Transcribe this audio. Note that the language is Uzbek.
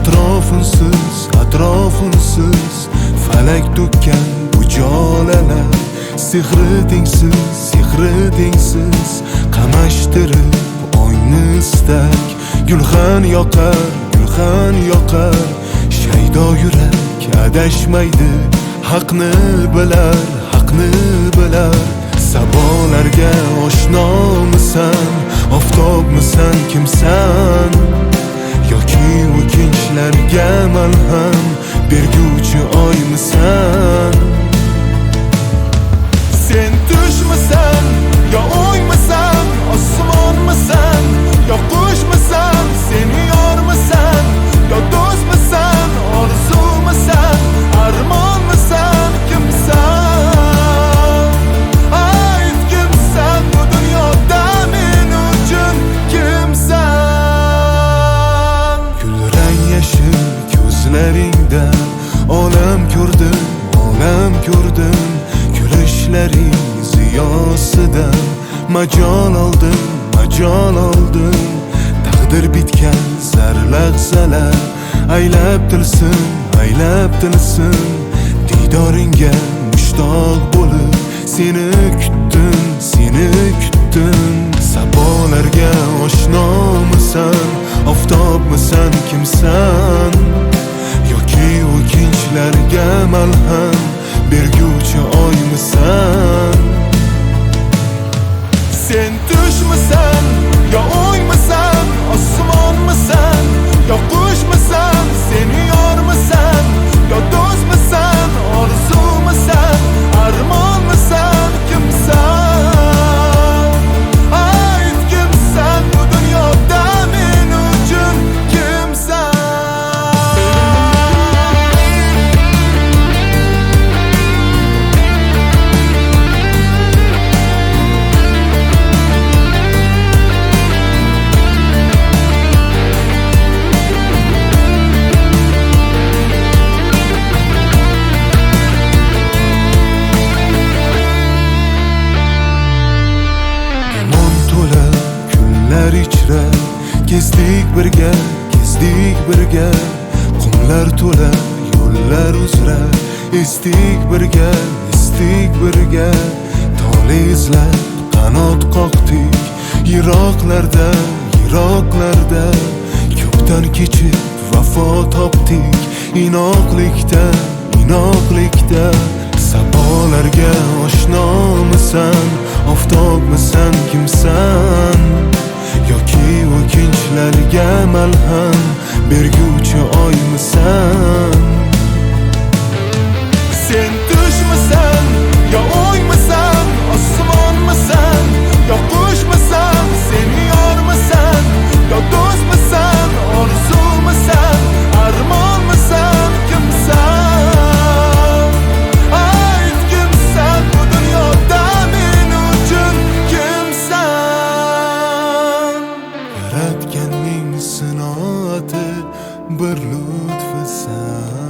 atrofinsiz falak to'kkan bu jolalar, sehri tengsiz qamashtirib oyni istak. Gulxan yoqar shaydo yurak adashmaydi, haqni bilar. Sabolarga oshnomisan, oftobmisan, kimsan? Yoki o'kinchlarga malham berguvchi oymisan? Sen tushmisan yo o'ymisan, osmonmisan yo qushmisan? Seni yormisan yo do'stmisan, orzumisan, armonmisan, kimsan? Ayt kimsan bu dunyoda men uchun kimsan? Kulrang yashil ko'zlaringda olam ko'rdim, kulishlaring ziyosidan majol oldim. Taqdir bitgan zar lahzalar aylab tilsin, diydoringga mushtoq bo'lib seni kutdim. Sabolarga oshnomisan, oftobmisan, kimsan? Yoki o'kinchlarga malham berguvchi oymisan? Sen tushmisan yo o'ymisan, osmonmisan yo qushmisan? Seni yormisan yo do'stmisan, orzumisan, armonmisan, kimsan? Ayt kimsan bu dunyoda men uchun kimsan? Ichra kezdik birga, qumlar to'la yo'llar uzra esdik birga, tole izlab qanot qoqdik yiroqlarda, ko'pdan kechib vafo topdik inoqlikda. Sabolarga oshnomisan, oftobmisan, kimsan? Yoki o'kinchlarga malham berguvchi oymisan? Sen tushmisan yo o'ymisan, osmonmisan yo qushmisan? Seni yormisan yo do'stmisan, orzumisan, armonmisan, kimsan? Ayt kimsan bu dunyoda men uchun kimsan? Yaratganning sinoati bir lutfisan.